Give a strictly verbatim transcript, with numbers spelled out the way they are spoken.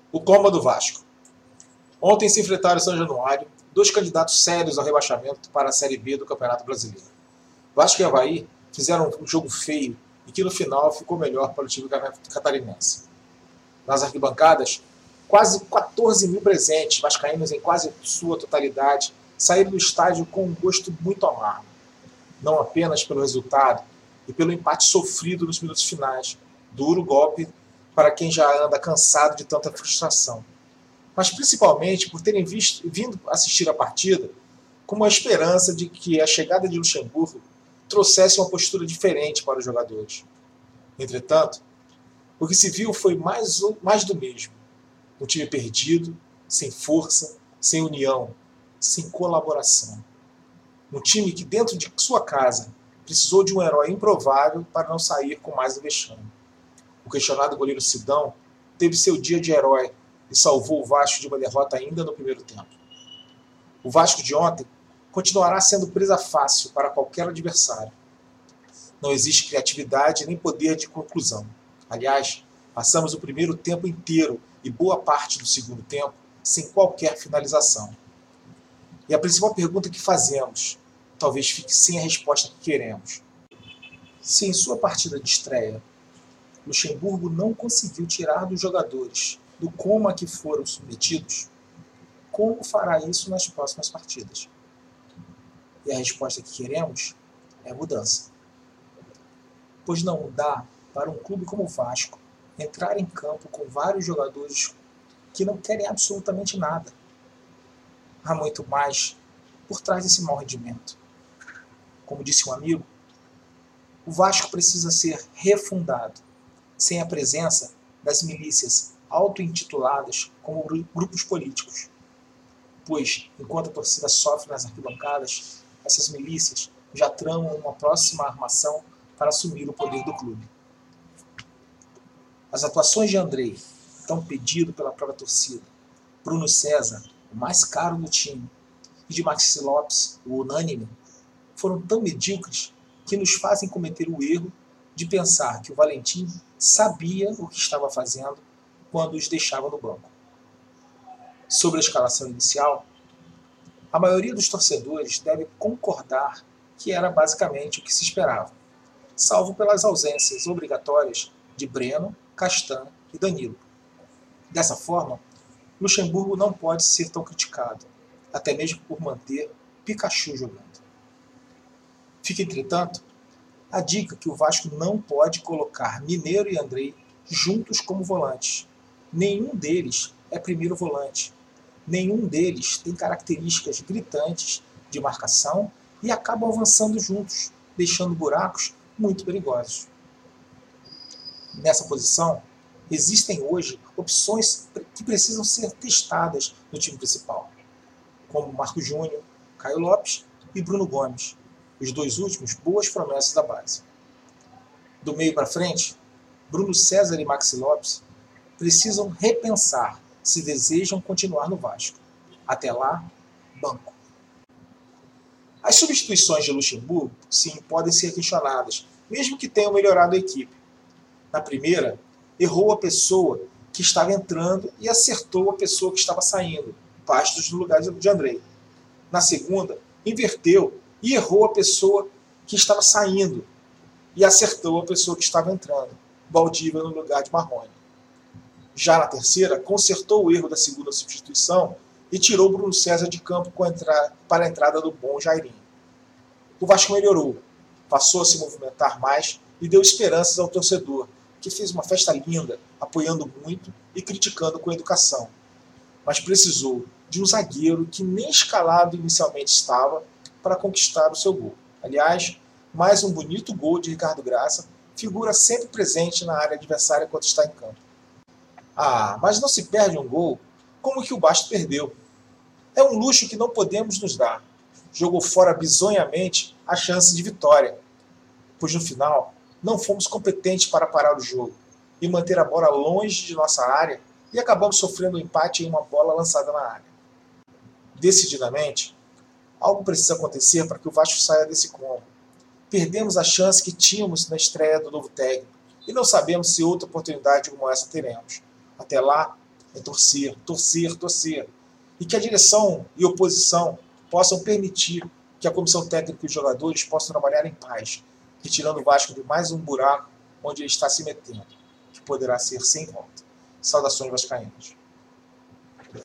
O coma do Vasco. Ontem se enfrentaram em São Januário dois candidatos sérios ao rebaixamento para a Série B do Campeonato Brasileiro. Vasco e Avaí fizeram um jogo feio e que no final ficou melhor para o time catarinense. Nas arquibancadas, quase quatorze mil presentes, vascaínos em quase sua totalidade, saíram do estádio com um gosto muito amargo. Não apenas pelo resultado e pelo empate sofrido nos minutos finais, duro golpe para quem já anda cansado de tanta frustração, mas principalmente por terem visto, vindo assistir a partida com uma esperança de que a chegada de Luxemburgo trouxesse uma postura diferente para os jogadores. Entretanto, o que se viu foi mais, mais do mesmo. Um time perdido, sem força, sem união, sem colaboração. Um time que dentro de sua casa precisou de um herói improvável para não sair com mais um vexame. O questionado goleiro Sidão teve seu dia de herói e salvou o Vasco de uma derrota ainda no primeiro tempo. O Vasco de ontem continuará sendo presa fácil para qualquer adversário. Não existe criatividade nem poder de conclusão. Aliás, passamos o primeiro tempo inteiro e boa parte do segundo tempo sem qualquer finalização. E a principal pergunta que fazemos talvez fique sem a resposta que queremos. Se em sua partida de estreia, Luxemburgo não conseguiu tirar dos jogadores do coma a que foram submetidos, como fará isso nas próximas partidas? E a resposta que queremos é mudança. Pois não dá para um clube como o Vasco entrar em campo com vários jogadores que não querem absolutamente nada. Há muito mais por trás desse mau rendimento. Como disse um amigo, o Vasco precisa ser refundado, sem a presença das milícias auto-intituladas como grupos políticos. Pois, enquanto a torcida sofre nas arquibancadas, essas milícias já tramam uma próxima armação para assumir o poder do clube. As atuações de Andrei, tão pedido pela própria torcida, Bruno César, o mais caro do time, e de Maxi Lopes, o unânime, foram tão medíocres que nos fazem cometer o erro de pensar que o Valentim sabia o que estava fazendo quando os deixava no banco. Sobre a escalação inicial, a maioria dos torcedores deve concordar que era basicamente o que se esperava, salvo pelas ausências obrigatórias de Breno, Castan e Danilo. Dessa forma, Luxemburgo não pode ser tão criticado, até mesmo por manter Pikachu jogando. Fica, entretanto, a dica que o Vasco não pode colocar Mineiro e Andrei juntos como volantes. Nenhum deles é primeiro volante. Nenhum deles tem características gritantes de marcação e acabam avançando juntos, deixando buracos muito perigosos. Nessa posição, existem hoje opções que precisam ser testadas no time principal, como Marco Júnior, Caio Lopes e Bruno Gomes, os dois últimos boas promessas da base. Do meio para frente, Bruno César e Maxi Lopes precisam repensar se desejam continuar no Vasco. Até lá, banco. As substituições de Luxemburgo, sim, podem ser questionadas, mesmo que tenham melhorado a equipe. Na primeira, errou a pessoa que estava entrando e acertou a pessoa que estava saindo, Bastos no lugar de Andrei. Na segunda, inverteu e errou a pessoa que estava saindo e acertou a pessoa que estava entrando, Valdívia no lugar de Marrone. Já na terceira, consertou o erro da segunda substituição e tirou Bruno César de campo para a entrada do bom Jairinho. O Vasco melhorou, passou a se movimentar mais e deu esperanças ao torcedor, que fez uma festa linda, apoiando muito e criticando com educação. Mas precisou de um zagueiro que nem escalado inicialmente estava para conquistar o seu gol. Aliás, mais um bonito gol de Ricardo Graça, figura sempre presente na área adversária quando está em campo. Ah, mas não se perde um gol como que o Bastos perdeu. É um luxo que não podemos nos dar. Jogou fora bizonhamente a chance de vitória, pois no final não fomos competentes para parar o jogo e manter a bola longe de nossa área e acabamos sofrendo um empate em uma bola lançada na área. Decididamente, algo precisa acontecer para que o Vasco saia desse combo. Perdemos a chance que tínhamos na estreia do novo técnico e não sabemos se outra oportunidade como essa teremos. Até lá, é torcer, torcer, torcer. E que a direção e oposição possam permitir que a comissão técnica e os jogadores possam trabalhar em paz, retirando o Vasco de mais um buraco onde ele está se metendo, que poderá ser sem volta. Saudações vascaínas.